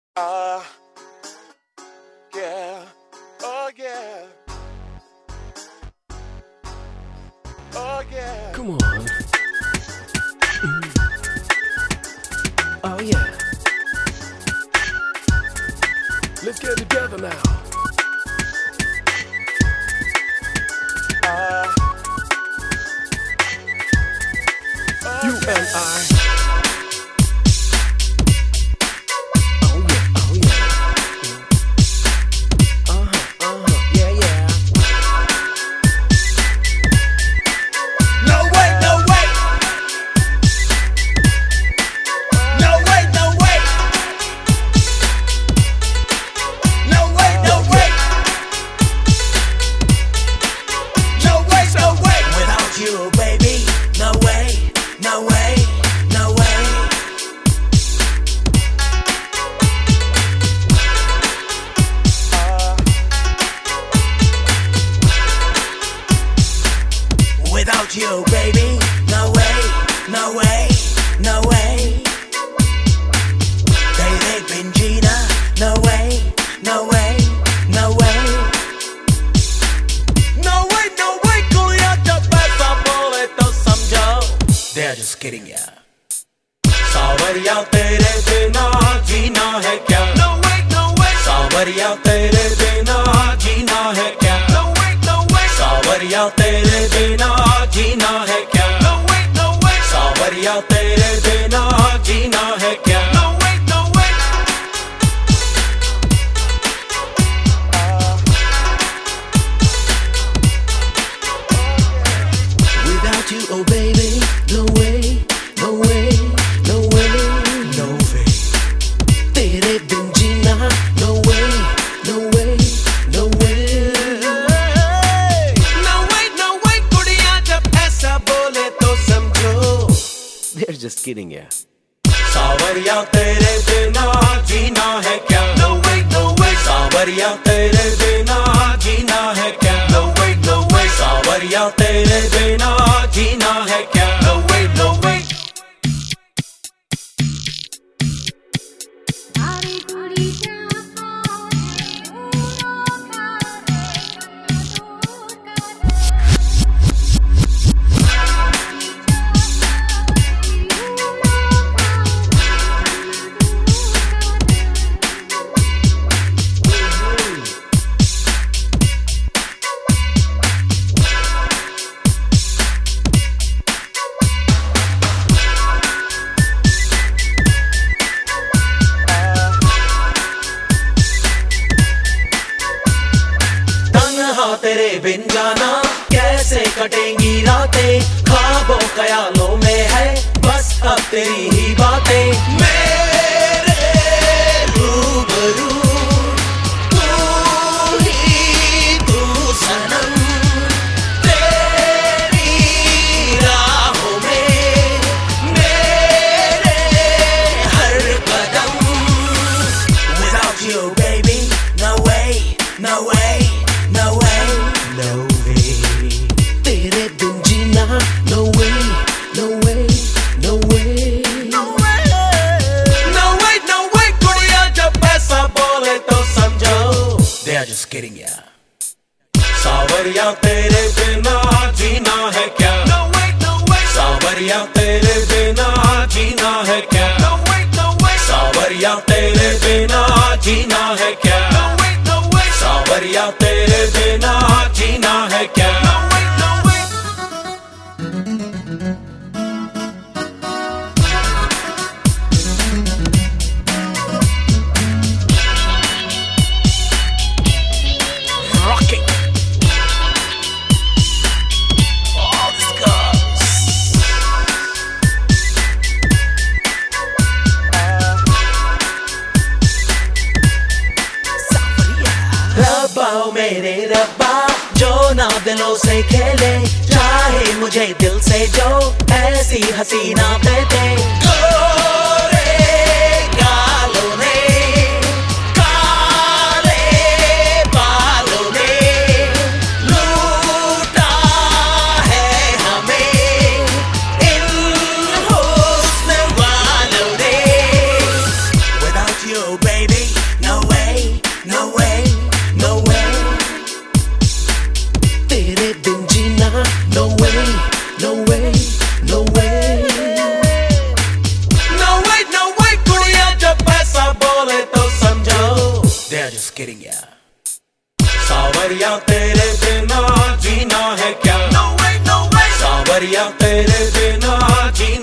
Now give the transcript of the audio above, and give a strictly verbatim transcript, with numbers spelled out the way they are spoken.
Ah, yeah, oh yeah, oh yeah. Come on. Mm. Oh yeah. Let's get together now. Ah, oh You yeah. and I. Oh yeah, oh yeah. Uh-huh, uh-huh, yeah, yeah. No way, no way. No way, no way. No way, no way. No way, no way. Without you, baby, no way, no way, no way. Without you, baby, no way, no way, no way. David Benjina, no way, no way, no way. No way, no way, कुड़िया जब ऐसा बोले तो समझो They're just kidding ya. सावरिया तेरे बिना जीना है क्या? No way, no way. सावरिया तेरे बिना जीना है क्या? No way, no way. सावरिया तेरे बिना जीना है क्या? No way, no way. सावरिया तेरे बिना जीना है क्या? No way, no way. Without you, oh baby, no way, no way, no way, no way. तेरे बिन जीना, no way, no way, no way. No way, no way, कुड़िया जब ऐसा बोले तो समझो They're just kidding ya. सावरिया तेरे बिना जीना है क्या? No way, no way. सावरिया तेरे बिना जीना है क्या? No way, no way. सावरिया तेरे बिना जीना है क्या? No way, no way. सारी कुड़ी तन्हा तेरे बिन जाना कैसे कटेंगी रातें ख्वाबों ख्यालों में है बस अब तेरी ही बातें मेरे रूबरू तू ही तू सनम तेरी राहों में मेरे हर कदम Without you baby no way no way no way no way तेरे बिन जीना no way no way no way no way no way no way कुड़िया जब ऐसा बोले तो समझो they are just kidding ya सावरिया तेरे बिना जीना है क्या no way no way सावरिया तेरे बिना जीना है क्या no way no way सावरिया तेरे बिना जीना है क्या no way no way सावरिया तेरे बिना जीना है क्या no way no way Rocking all this girls रब्बा ओ मेरे रब्बा जो ना दिलों से खेले चाहे मुझे दिल से जो ऐसी हसीना दे दे गोरे गालों ने काले बालों ने लूटा है हमें इन हुस्न वालों ने Without you baby. No way, no way, no way. तेरे बिन जीना, no way, no way, no way. No way, no way, कुड़िया जब ऐसा बोले तो समझो they're just kidding ya. सावरिया तेरे बिना जीना है क्या? No way, no way. सावरिया तेरे बिना जीना